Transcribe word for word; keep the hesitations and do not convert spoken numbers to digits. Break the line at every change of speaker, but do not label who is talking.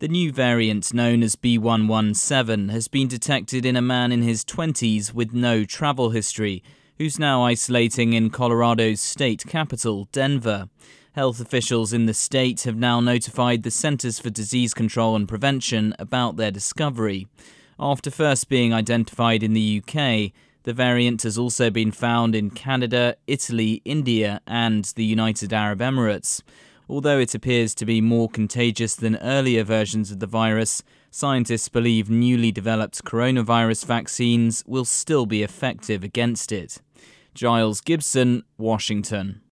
The new variant, known as B one one seven, has been detected in a man in his twenties with no travel history, who's now isolating in Colorado's state capital, Denver. Health officials in the state have now notified the Centers for Disease Control and Prevention about their discovery. After first being identified in the U K, the variant has also been found in Canada, Italy, India, and the United Arab Emirates. Although it appears to be more contagious than earlier versions of the virus, scientists believe newly developed coronavirus vaccines will still be effective against it. Giles Gibson, Washington.